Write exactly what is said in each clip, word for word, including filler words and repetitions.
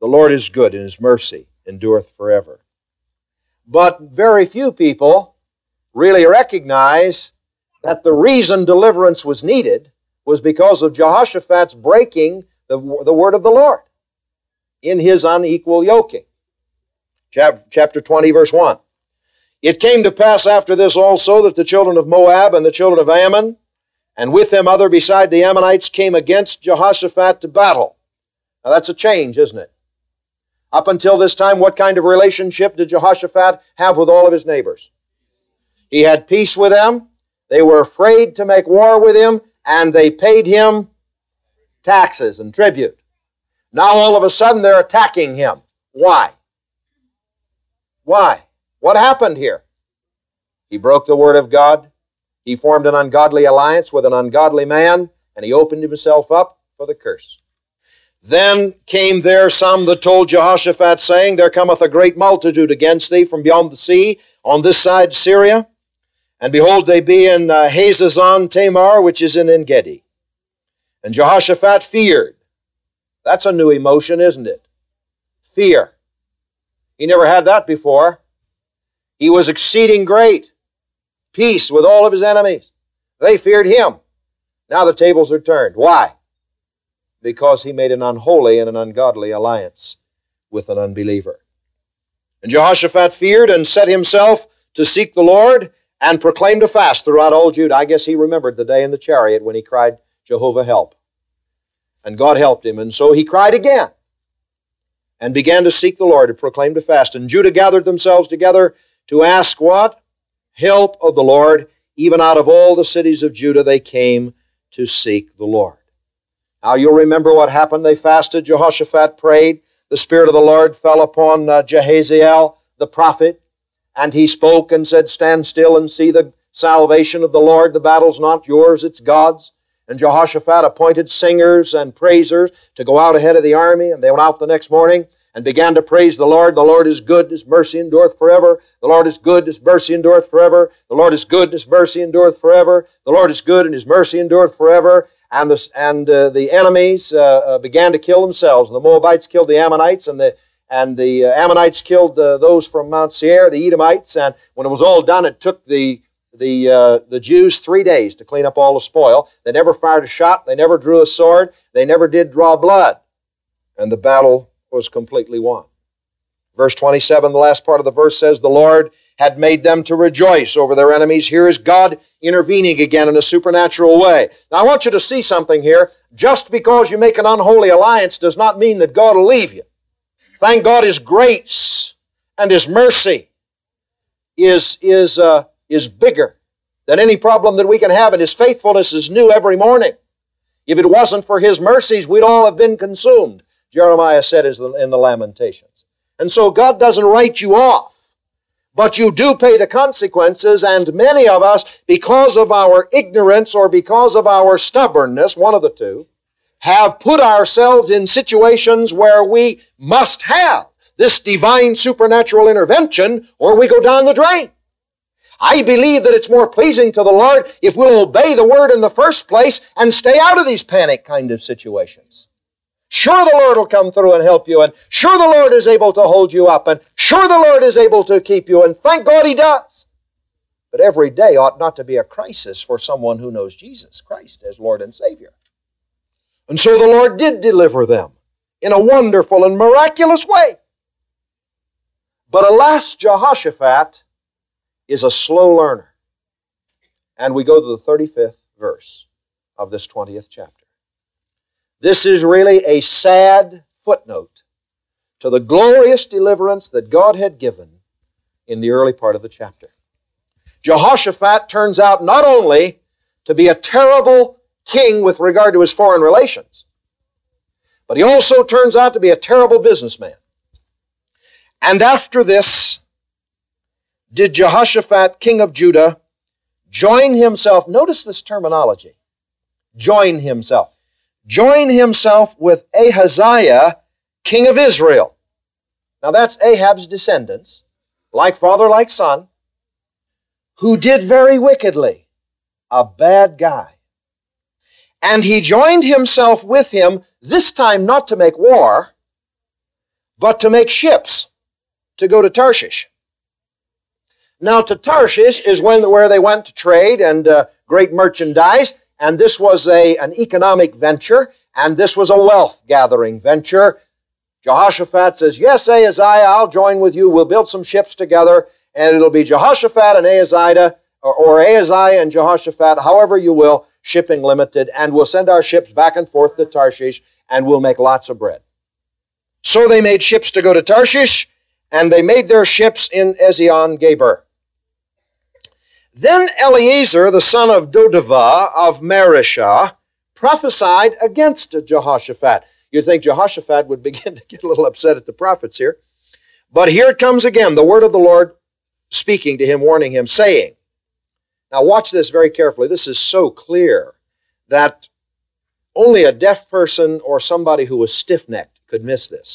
The Lord is good, and His mercy endureth forever. But very few people really recognize that the reason deliverance was needed was because of Jehoshaphat's breaking the, the word of the Lord in his unequal yoking. Chapter twenty, verse one. It came to pass after this also that the children of Moab and the children of Ammon, and with them other beside the Ammonites, came against Jehoshaphat to battle. Now that's a change, isn't it? Up until this time, what kind of relationship did Jehoshaphat have with all of his neighbors? He had peace with them. They were afraid to make war with him, and they paid him taxes and tribute. Now all of a sudden they're attacking him. Why? Why? What happened here? He broke the word of God. He formed an ungodly alliance with an ungodly man, and he opened himself up for the curse. Then came there some that told Jehoshaphat, saying, There cometh a great multitude against thee from beyond the sea, on this side Syria. And behold, they be in uh, Hazazon Tamar, which is in En-gedi. And Jehoshaphat feared. That's a new emotion, isn't it? Fear. He never had that before. He was exceeding great. Peace with all of his enemies. They feared him. Now the tables are turned. Why? Because he made an unholy and an ungodly alliance with an unbeliever. And Jehoshaphat feared and set himself to seek the Lord and proclaimed a fast throughout all Judah. I guess he remembered the day in the chariot when he cried, Jehovah, help. And God helped him. And so he cried again and began to seek the Lord and proclaimed a fast. And Judah gathered themselves together to ask what? Help of the Lord. Even out of all the cities of Judah they came to seek the Lord. Now you'll remember what happened. They fasted. Jehoshaphat prayed. The Spirit of the Lord fell upon uh, Jehaziel, the prophet, and he spoke and said, Stand still and see the salvation of the Lord. The battle's not yours, it's God's. And Jehoshaphat appointed singers and praisers to go out ahead of the army, and they went out the next morning and began to praise the Lord. The Lord is good, His mercy endureth forever. The Lord is good, His mercy endureth forever. The Lord is good, His mercy endureth forever. The Lord is good, and His mercy endureth forever. And the, and, uh, the enemies uh, uh, began to kill themselves. And the Moabites killed the Ammonites, and the, and the uh, Ammonites killed uh, those from Mount Seir, the Edomites. And when it was all done, it took the, the, uh, the Jews three days to clean up all the spoil. They never fired a shot. They never drew a sword. They never did draw blood. And the battle was completely won. Verse twenty-seven, the last part of the verse says, The Lord had made them to rejoice over their enemies. Here is God intervening again in a supernatural way. Now I want you to see something here. Just because you make an unholy alliance does not mean that God will leave you. Thank God His grace and His mercy is, is, uh, is bigger than any problem that we can have, and His faithfulness is new every morning. If it wasn't for His mercies, we'd all have been consumed, Jeremiah said in the Lamentations. And so God doesn't write you off, but you do pay the consequences, and many of us, because of our ignorance or because of our stubbornness, one of the two, have put ourselves in situations where we must have this divine supernatural intervention or we go down the drain. I believe that it's more pleasing to the Lord if we'll obey the Word in the first place and stay out of these panic kind of situations. Sure, the Lord will come through and help you, and sure the Lord is able to hold you up, and sure the Lord is able to keep you, and thank God He does. But every day ought not to be a crisis for someone who knows Jesus Christ as Lord and Savior. And so the Lord did deliver them in a wonderful and miraculous way. But alas, Jehoshaphat is a slow learner. And we go to the thirty-fifth verse of this twentieth chapter. This is really a sad footnote to the glorious deliverance that God had given in the early part of the chapter. Jehoshaphat turns out not only to be a terrible king with regard to his foreign relations, but he also turns out to be a terrible businessman. And after this, did Jehoshaphat, king of Judah, join himself, notice this terminology, join himself. Join himself with Ahaziah, king of Israel. Now that's Ahab's descendants, like father, like son, who did very wickedly, a bad guy. And he joined himself with him, this time not to make war, but to make ships to go to Tarshish. Now, to Tarshish is when, where they went to trade and uh, great merchandise, and this was a, an economic venture, and this was a wealth-gathering venture. Jehoshaphat says, yes, Ahaziah, I'll join with you. We'll build some ships together, and it'll be Jehoshaphat and Ahaziah, or, or Ahaziah and Jehoshaphat, however you will, shipping limited, and we'll send our ships back and forth to Tarshish, and we'll make lots of bread. So they made ships to go to Tarshish, and they made their ships in Ezion-Geber. Then Eliezer, the son of Dodavah of Mareshah, prophesied against Jehoshaphat. You'd think Jehoshaphat would begin to get a little upset at the prophets here. But here it comes again, the word of the Lord speaking to him, warning him, saying, now watch this very carefully. This is so clear that only a deaf person or somebody who was stiff-necked could miss this.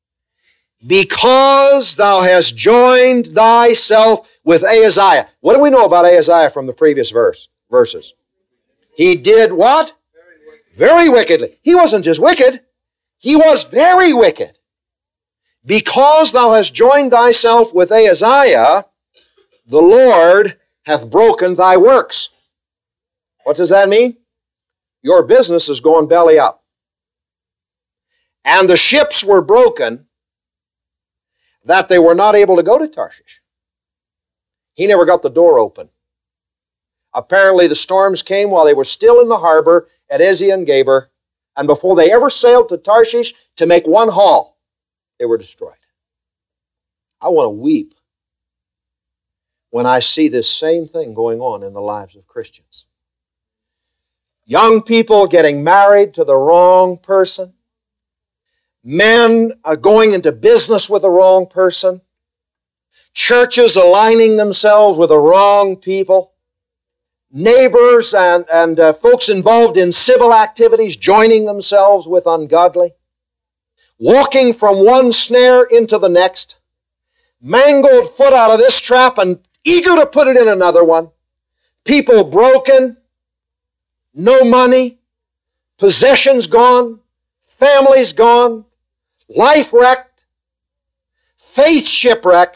Because thou hast joined thyself with Ahaziah. What do we know about Ahaziah from the previous verse verses? He did what? Very wickedly. He wasn't just wicked. He was very wicked. Because thou hast joined thyself with Ahaziah, the Lord hath broken thy works. What does that mean? Your business is going belly up. And the ships were broken that they were not able to go to Tarshish. He never got the door open. Apparently the storms came while they were still in the harbor at Ezion-Geber, and before they ever sailed to Tarshish to make one haul, they were destroyed. I want to weep when I see this same thing going on in the lives of Christians. Young people getting married to the wrong person. Men uh, going into business with the wrong person. Churches aligning themselves with the wrong people. Neighbors and, and uh, folks involved in civil activities joining themselves with ungodly. Walking from one snare into the next. Mangled foot out of this trap and eager to put it in another one. People broken. No money. Possessions gone. Families gone. Life wrecked, faith shipwreck,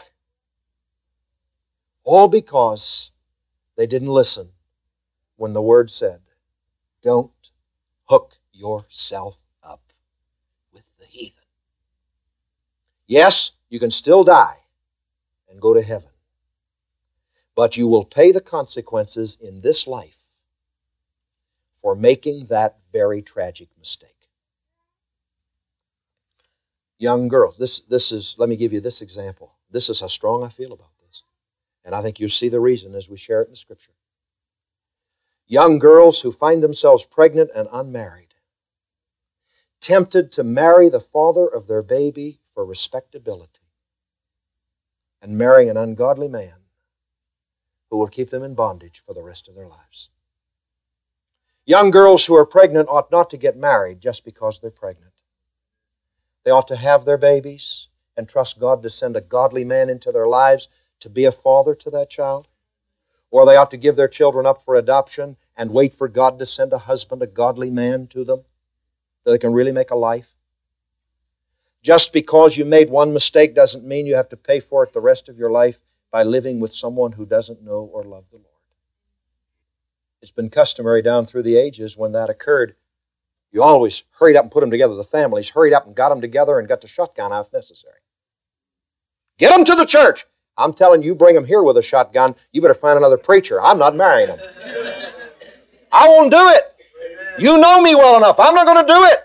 all because they didn't listen when the Word said, don't hook yourself up with the heathen. Yes, you can still die and go to heaven, but you will pay the consequences in this life for making that very tragic mistake. Young girls, this, this is, let me give you this example. This is how strong I feel about this. And I think you'll see the reason as we share it in the Scripture. Young girls who find themselves pregnant and unmarried, tempted to marry the father of their baby for respectability, and marrying an ungodly man who will keep them in bondage for the rest of their lives. Young girls who are pregnant ought not to get married just because they're pregnant. They ought to have their babies and trust God to send a godly man into their lives to be a father to that child. Or they ought to give their children up for adoption and wait for God to send a husband, a godly man to them, so they can really make a life. Just because you made one mistake doesn't mean you have to pay for it the rest of your life by living with someone who doesn't know or love the Lord. It's been customary down through the ages when that occurred. You always hurried up and put them together. The families hurried up and got them together and got the shotgun out if necessary. Get them to the church. I'm telling you, bring them here with a shotgun. You better find another preacher. I'm not marrying them. I won't do it. You know me well enough. I'm not going to do it.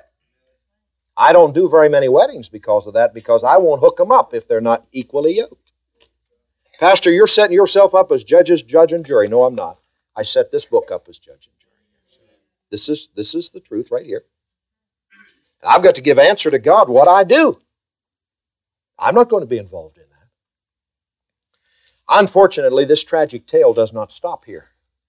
I don't do very many weddings because of that, because I won't hook them up if they're not equally yoked. Pastor, you're setting yourself up as judges, judge, and jury. No, I'm not. I set this book up as judge and jury. This is, this is the truth right here. And I've got to give answer to God what I do. I'm not going to be involved in that. Unfortunately, this tragic tale does not stop here.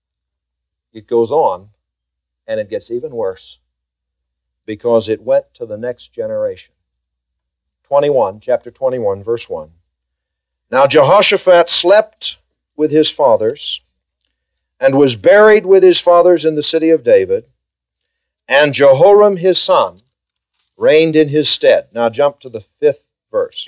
It goes on, and it gets even worse, because it went to the next generation. twenty-one, chapter twenty-one, verse one. Now Jehoshaphat slept with his fathers, and was buried with his fathers in the city of David, and Jehoram his son reigned in his stead. Now jump to the fifth verse.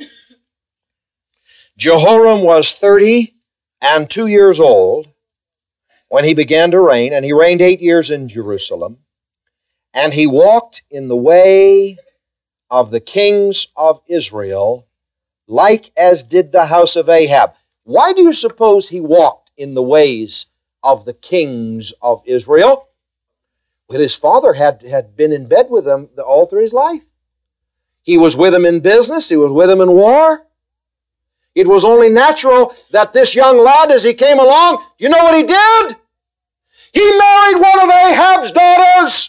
Jehoram was thirty and two years old when he began to reign, and he reigned eight years in Jerusalem. And he walked in the way of the kings of Israel, like as did the house of Ahab. Why do you suppose he walked in the ways of the kings of Israel? Well, his father had, had been in bed with them all through his life. He was with him in business. He was with him in war. It was only natural that this young lad, as he came along, you know what he did? He married one of Ahab's daughters.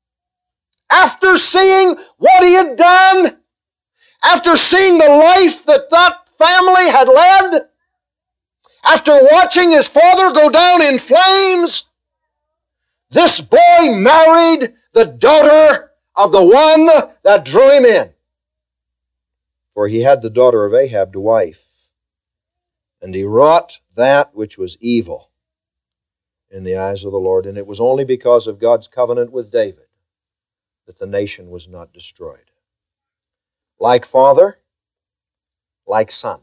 After seeing what he had done, after seeing the life that that family had led, after watching his father go down in flames, this boy married the daughter of the one that drew him in. For he had the daughter of Ahab to wife, and he wrought that which was evil in the eyes of the Lord. And it was only because of God's covenant with David that the nation was not destroyed. Like father, like son.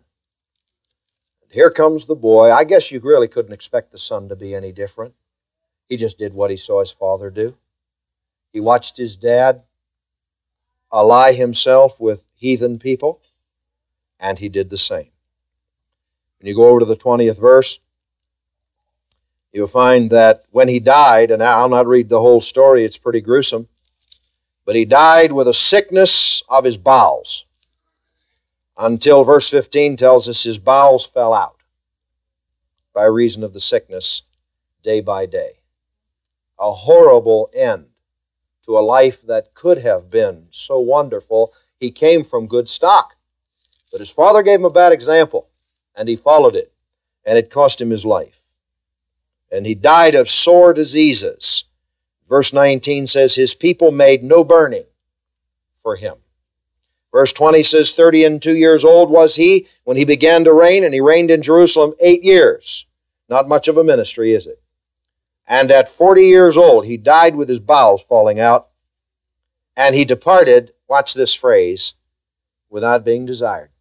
And here comes the boy. I guess you really couldn't expect the son to be any different. He just did what he saw his father do. He watched his dad ally himself with heathen people, and he did the same. When you go over to the twentieth verse, you'll find that when he died, and I'll not read the whole story, it's pretty gruesome, but he died with a sickness of his bowels, until verse fifteen tells us his bowels fell out by reason of the sickness day by day. A horrible end to a life that could have been so wonderful. He came from good stock, but his father gave him a bad example, and he followed it, and it cost him his life. And he died of sore diseases. Verse nineteen says, his people made no burning for him. Verse twenty says, thirty and two years old was he when he began to reign, and he reigned in Jerusalem eight years. Not much of a ministry, is it? And at forty years old, he died with his bowels falling out, and he departed, watch this phrase, without being desired.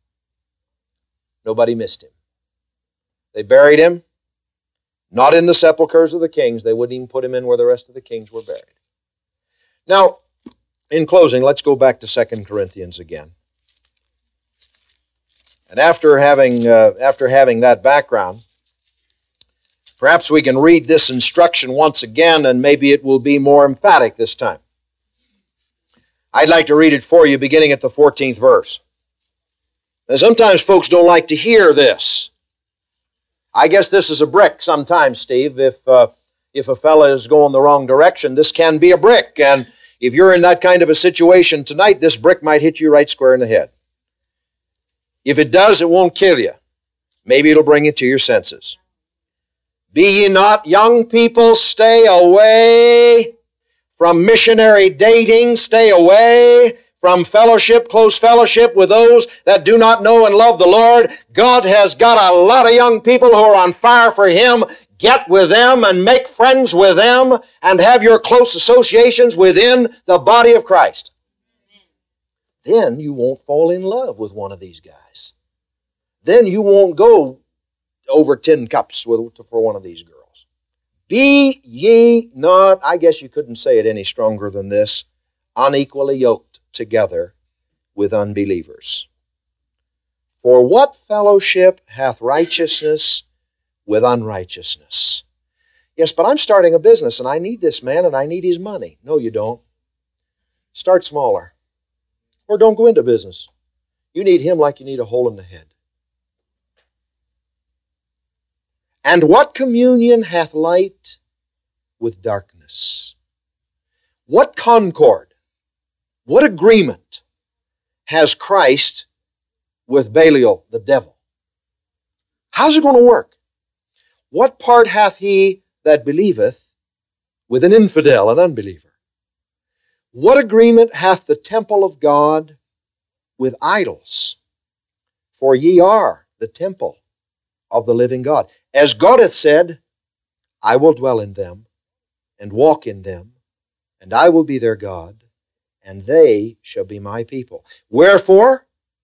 Nobody missed him. They buried him, not in the sepulchres of the kings. They wouldn't even put him in where the rest of the kings were buried. Now, in closing, let's go back to Second Corinthians again. And after having, uh, after having that background, perhaps we can read this instruction once again, and maybe it will be more emphatic this time. I'd like to read it for you, beginning at the fourteenth verse. Now, sometimes folks don't like to hear this. I guess this is a brick sometimes, Steve. If, uh, if a fella is going the wrong direction, this can be a brick. And if you're in that kind of a situation tonight, this brick might hit you right square in the head. If it does, it won't kill you. Maybe it'll bring you to your senses. Be ye not young people, stay away from missionary dating, stay away from fellowship, close fellowship with those that do not know and love the Lord. God has got a lot of young people who are on fire for Him. Get with them and make friends with them and have your close associations within the body of Christ. Then you won't fall in love with one of these guys. Then you won't go over ten cups with, for one of these girls. Be ye not, I guess you couldn't say it any stronger than this, unequally yoked together with unbelievers. For what fellowship hath righteousness with unrighteousness? Yes, but I'm starting a business and I need this man and I need his money. No, you don't. Start smaller. Or don't go into business. You need him like you need a hole in the head. And what communion hath light with darkness? What concord, what agreement has Christ with Belial, the devil? How's it going to work? What part hath he that believeth with an infidel, an unbeliever? What agreement hath the temple of God with idols? For ye are the temple of the living God. As God hath said, I will dwell in them, and walk in them, and I will be their God, and they shall be my people. Wherefore,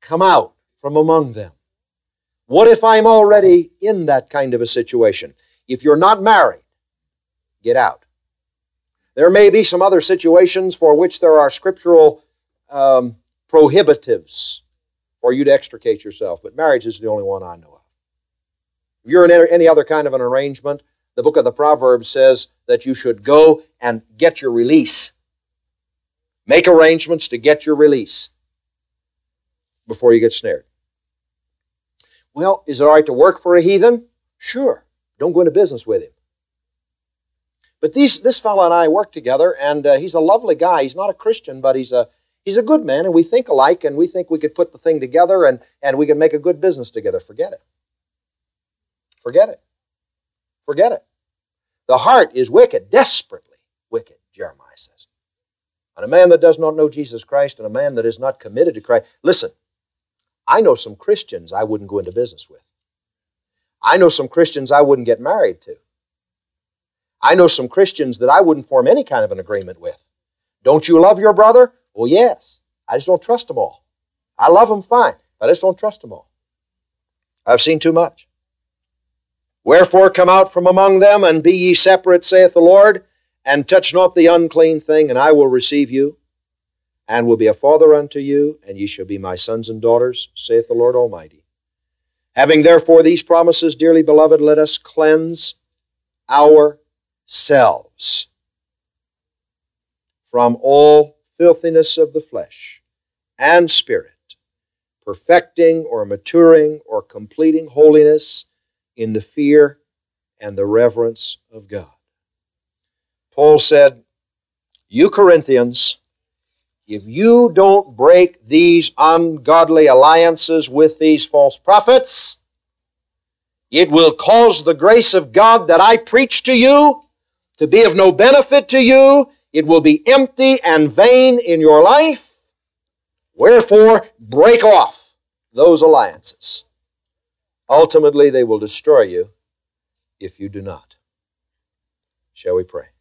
come out from among them. What if I'm already in that kind of a situation? If you're not married, get out. There may be some other situations for which there are scriptural um, prohibitives for you to extricate yourself, but marriage is the only one I know of. If you're in any other kind of an arrangement, the book of the Proverbs says that you should go and get your release. Make arrangements to get your release before you get snared. Well, is it all right to work for a heathen? Sure. Don't go into business with him. But these, this fellow and I work together, and uh, he's a lovely guy. He's not a Christian, but he's a, he's a good man, and we think alike, and we think we could put the thing together, and, and we can make a good business together. Forget it. Forget it. Forget it. The heart is wicked, desperately wicked, Jeremiah says. And a man that does not know Jesus Christ and a man that is not committed to Christ. Listen, I know some Christians I wouldn't go into business with. I know some Christians I wouldn't get married to. I know some Christians that I wouldn't form any kind of an agreement with. Don't you love your brother? Well, yes. I just don't trust them all. I love them fine, but I just don't trust them all. I've seen too much. Wherefore come out from among them, and be ye separate, saith the Lord, and touch not the unclean thing, and I will receive you, and will be a father unto you, and ye shall be my sons and daughters, saith the Lord Almighty. Having therefore these promises, dearly beloved, let us cleanse ourselves from all filthiness of the flesh and spirit, perfecting or maturing or completing holiness in the fear and the reverence of God. Paul said, you Corinthians, if you don't break these ungodly alliances with these false prophets, it will cause the grace of God that I preach to you to be of no benefit to you. It will be empty and vain in your life. Wherefore, break off those alliances. Ultimately, they will destroy you if you do not. Shall we pray?